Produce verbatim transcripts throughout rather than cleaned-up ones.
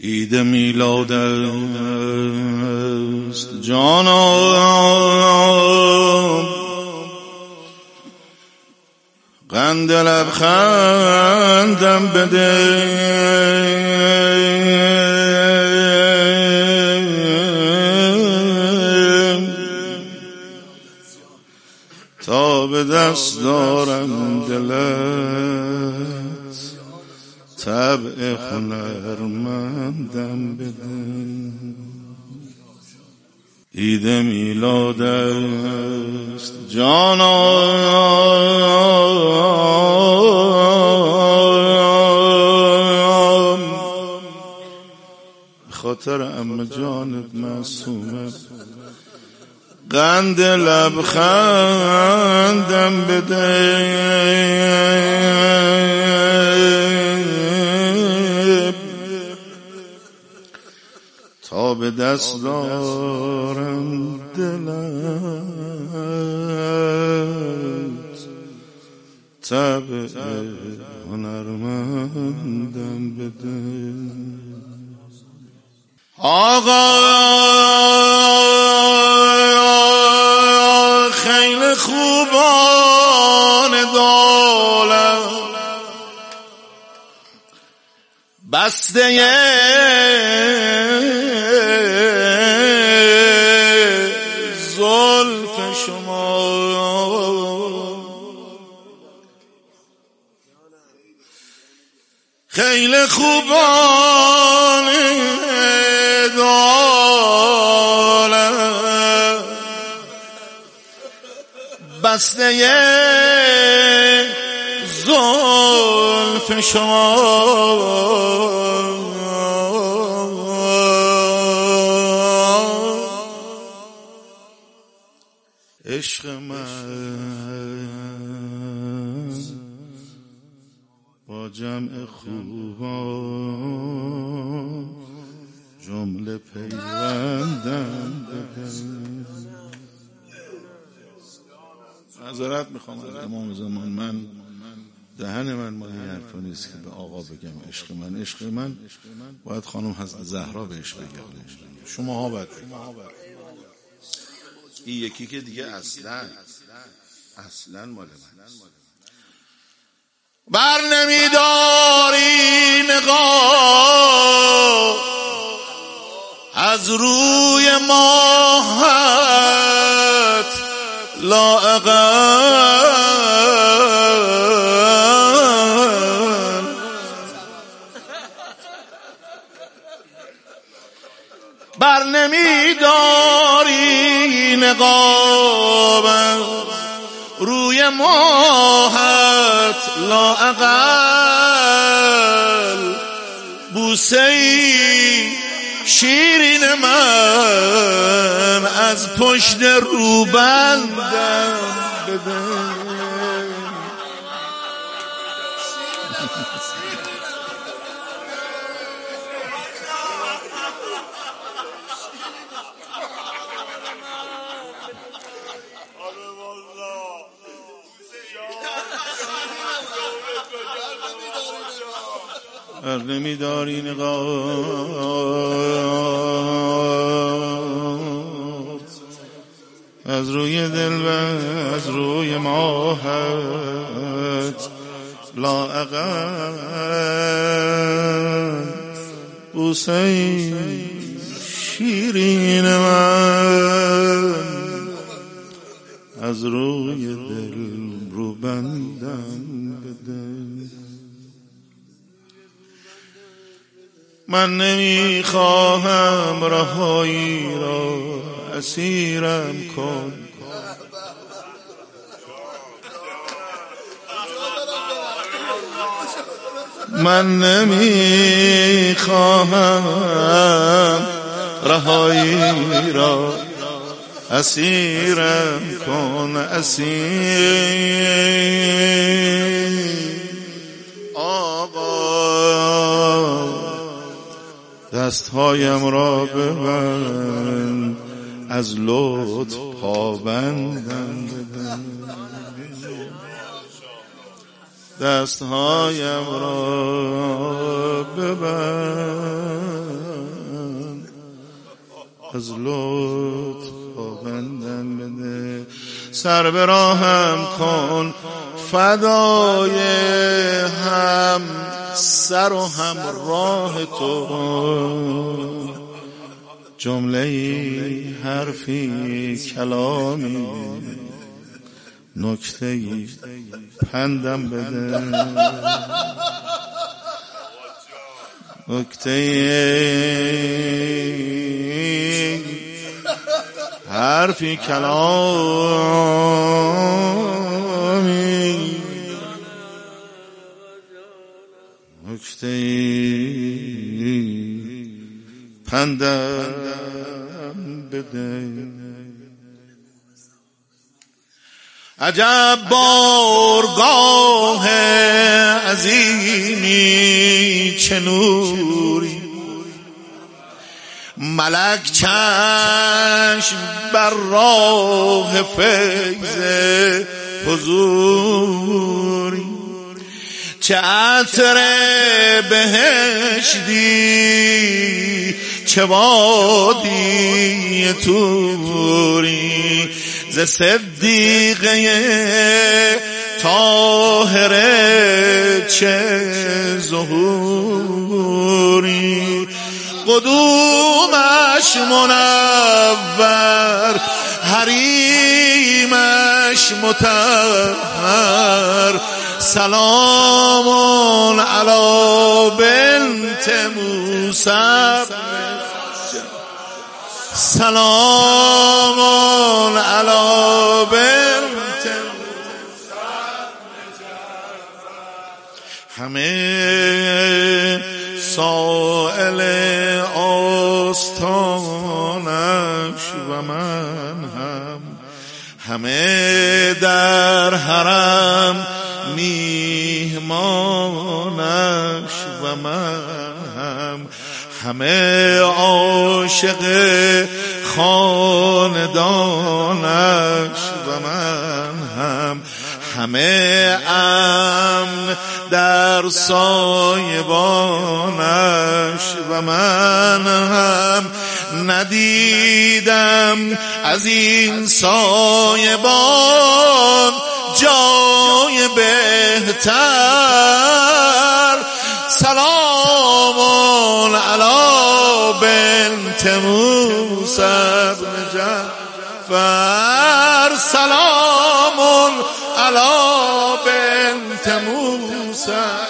عید میلاد است جانم، قند لبخندم بده تا به دست دارم دلت، طبع هنرمندم بده. عید میلاد است جانم، خاطر عمه جانت معصومه قند لبخندم بده تا به دست دارم دلت، طبع هنرمندم بده. آقا خیلی خوبان دولت بسته زلف شما، خیلی خوبان دولت بسته زلف شما، عشق من با جمع خوبان جمله پیوندم بده. معذرت میخوام از امام زمان، من دهن من مال این حرفا نیست که به آقا بگم عشق من. عشق من باید خانم حضرت زهرا بهش بگه، شما ها باید این یکی که دیگه اصلا اصلا مال من بر نمیداری نگاه از روی ماهت لااقل، بر نمیداری نقاب روی ماهت لااقل، بوسه‌ای شیرین من از پشت روبندم بده. هر نمیداری نقاب از روی دل و از روی ماهت لااقل، بوسه‌ای شیرین من از روی دل رو بندم بده. من نمیخواهم رهایی را اسیرم کن، من نمیخواهم رهایی را اسیرم کن، اسیر آقا دستهایم را ببند، از لطف پابندم بدن، دستهایم را ببند از لطف بندم بده، سر به راهم کن فدای هم سر و هم راه تو، جمله حرفی کلامی نکته‌ای پندم بده، نکته‌ای حرفی کلامی نکته‌ای پندم بده. عجب بارگاه عظیمی چه نوری، ملک چشم بر راه فیض حضوری، چه عطر بهشتی چه وادی توری، ز صدیقه طاهره چه ظهوری، قدومش منور حریمش مطهر، سلام علی بنت موسی، سلام علی بنت همه سائل آستانش و من هم، همه در حرم میهمانش و من هم، همه عاشق خاندانش و من هم، همه امن در سایبانش و من هم، ندیدم از این سایبان جای بهتر، سلام علی بنت موسی بن جعفر، سلام علی بنت موسی.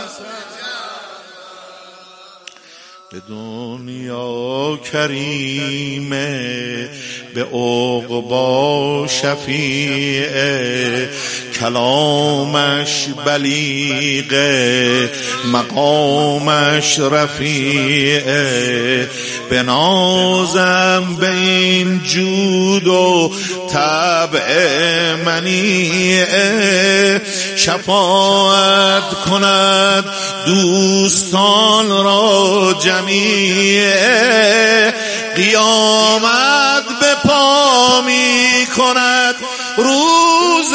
به دنیا کریمه به عقبی شفیعه، کلامش بلیغه مقامش رفیعه، به نازم به این جود و طبع منیعه، شفاعت کند دوستان را جمیعه، قیامت به پا می کند روز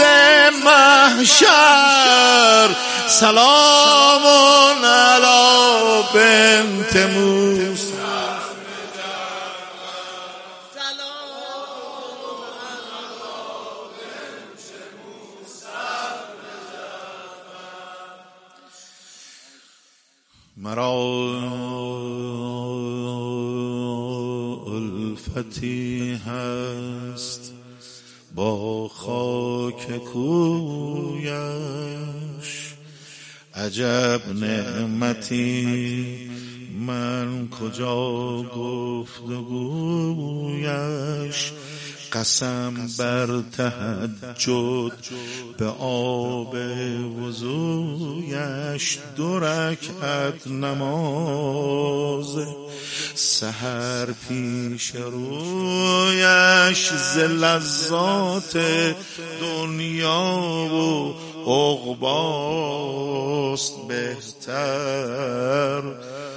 محشر، سلام علی بنت موسی. مرا الفتی هست با خاک کویش، عجب نعمتی من کجا گفتگویش، قسم بر تهجد به آب وضویش، دو رکعت نماز سحر پیش رویش، ز لذات دنیا و عقباست بهتر،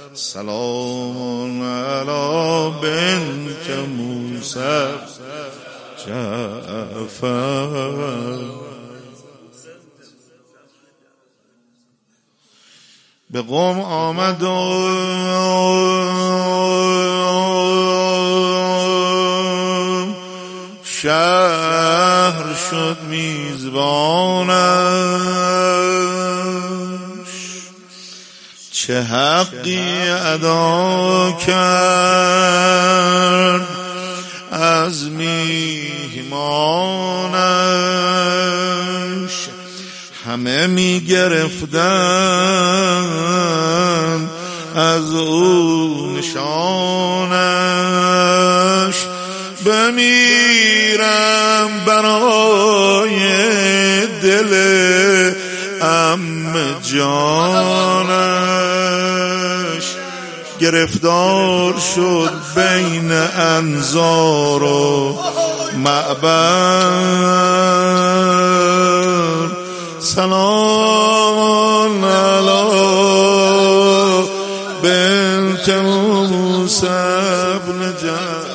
سلام علی بنت موسی جعفر. به قوم آمد و شهر شد میزبانش، چه حقی ادا کرد از میهمانش. همه میگرفتن از او نشانش، بمیرم برای دل عم جانش. گرفتار شد بین انظار و معبر، سلام علی بنت موسی بن جعفر.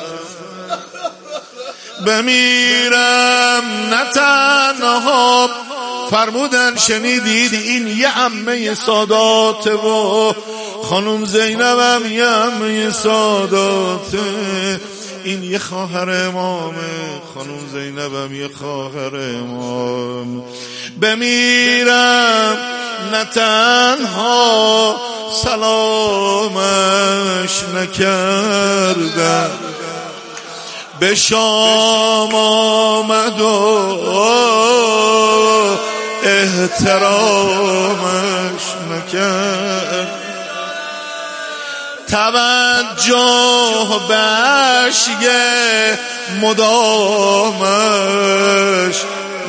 بمیرم نه تنها، فرمودن شنیدید این یه عمه ساداته و خانم زینبم یه عمه ساداته، این یه خواهر امامه، خانم زینبم یه خواهر امام. بمیرم نه تنها سلامش نکردم، به شام آمد و احترامش نکرد، توجه بشیه مدامش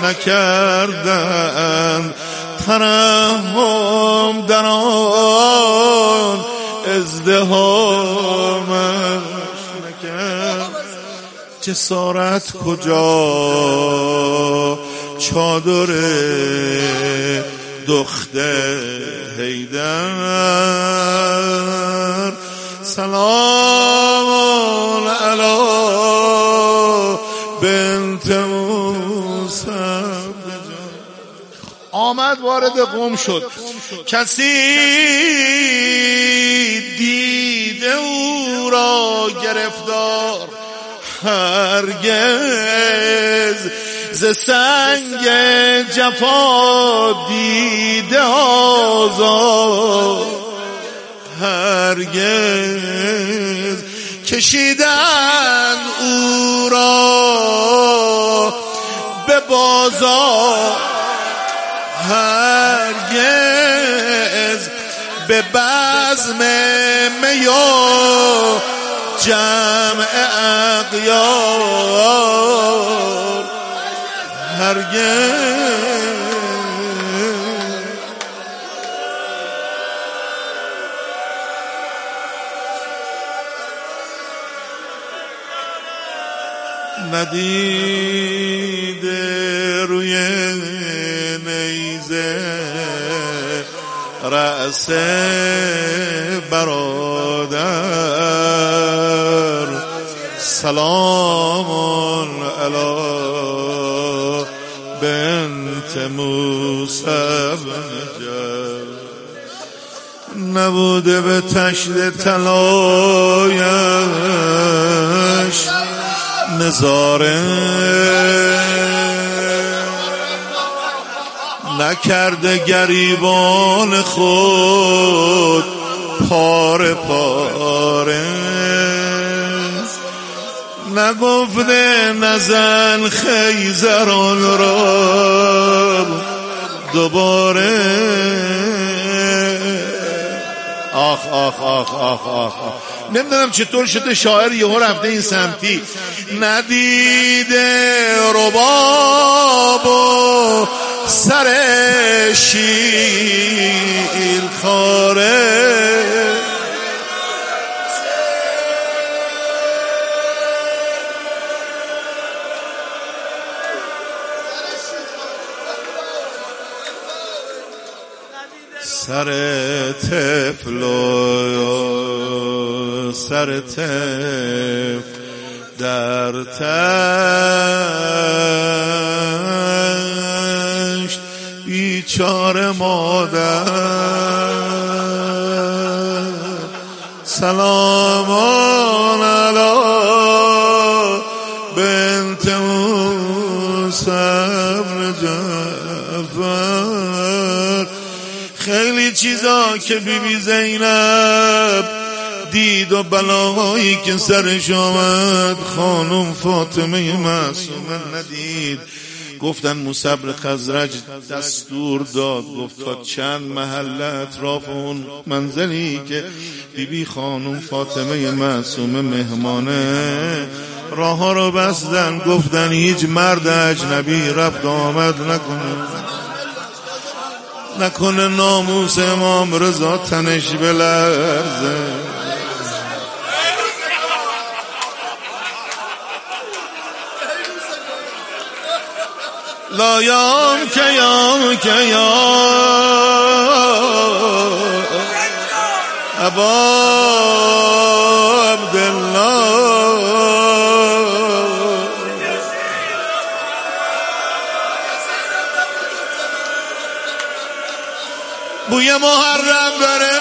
نکردن، ترحم در آن ازدحامش نکرد. جسارت کجا چادر دختر حیدر، سلام علی بنت موسی. آمد وارد قم شد، کسی دیده او را گرفتار، هرگز ز سنگ جفا دیده آزار، هرگز کشیدن او را به بازار، هرگز به بزم می و جمع اغیار، هرگز ندید روی نیزه رأس برادر، سلام علی بنت موسی بن جعفر. نبوده به تشت طلایش نظاره، نکرده گریبان خود پاره پاره، نگفته نزن خیزران را دوباره. آخ آخ آخ آخ آخ نمیدونم چطور شده شاعر یهو رفته این سمتی. ندیده رباب و سر شیر خاره، سر طفل و سر طفل در تشت، بیچاره مادر سلامان علی بنت جعفر. خیلی چیزا که بی بی زینب دید و بلاهایی که سرش آمد خانم فاطمه معصومه ندید. گفتن مصبر خزرج دستور داد، گفت تا چند محله اطراف اون منزلی که بی بی خانم فاطمه معصومه مهمانه، راه ها رو بستن. گفتن هیچ مرد اجنبی رفت آمد نکنه، نکنه ناموس امام رضا تنش بلرزه. لا یام که یام که یا ابا عبدالله، بوی محرم بره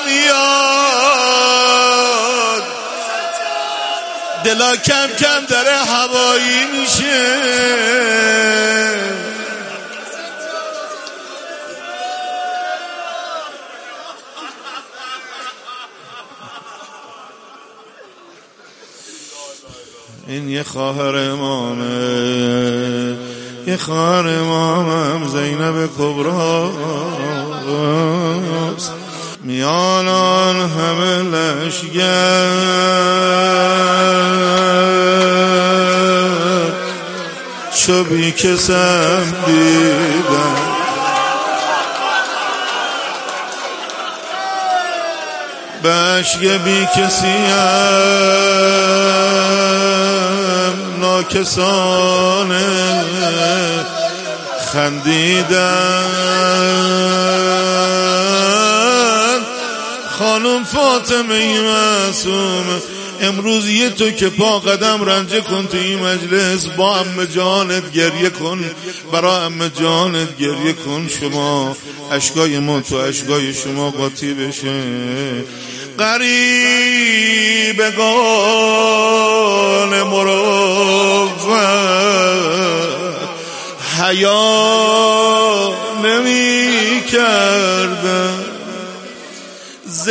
میاد، دلا کم کم داره هوایی میشه. این یه خواهر امامه، یه خواهر امامم زینب کبراست. میانان همه لشگر چو بی کسم دیدم، بشک بی کسیم ناکسانه خندیدن. خانم فاطمه معصومه امروز یه تو که پا قدم رنجه کن تو این مجلس، با عمه جانت گریه کن، برا عمه جانت گریه کن. شما اشکای ما تو اشکای شما قاطی بشه. غریبگان مروت حیا نمی کردن، ز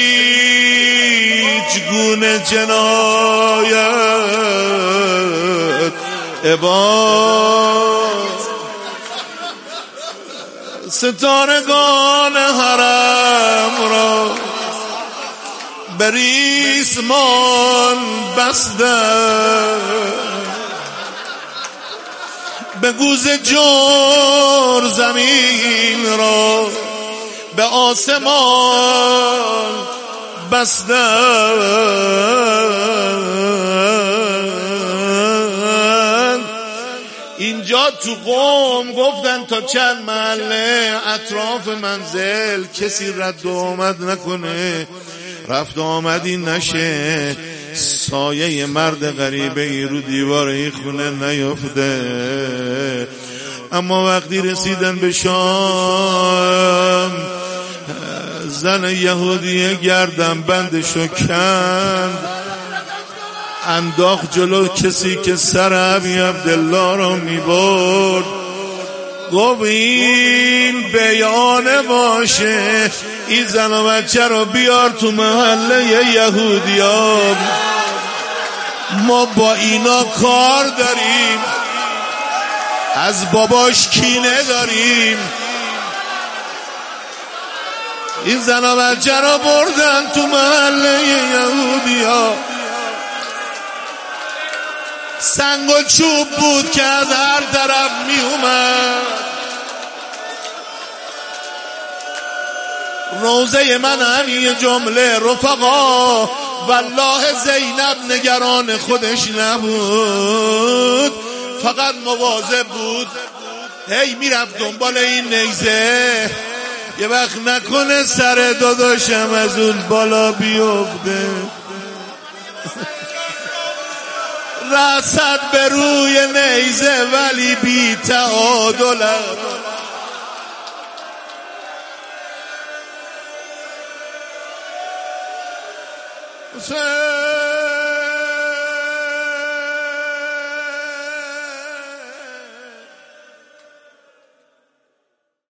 هیچ گونه جنایت عباد. ستارگان حرم را به ریسمان بستند، به گوز جور زمین را به آسمان بستند. اینجا تو قوم گفتن تا چند محله اطراف منزل کسی رد و آمد نکنه، رفت آمدی نشه، سایه مرد غریبه ای رو دیوار این خونه نیفته. اما وقتی رسیدن به شام، زن یهودیه گردن بندشو کند، انداخت جلو کسی که سر ابی عبدالله رو میبرد. گفت این بیانه باشه، این زن و بچه رو بیار تو محله یهودیان، ما با اینا کار داریم، از باباش کینه داریم. این زن و بچه رو بردن تو محله یهودیان. سنگ و چوب بود که از هر طرف می اومد. روزه من همین جمله رفقا، والله زینب نگران خودش نبود، فقط مواظب بود هی میرفت دنبال این نیزه، یه وقت نکنه سر داداشم از اون بالا بیفته. رسد به روی نیزه ولی بی تعادل. حسین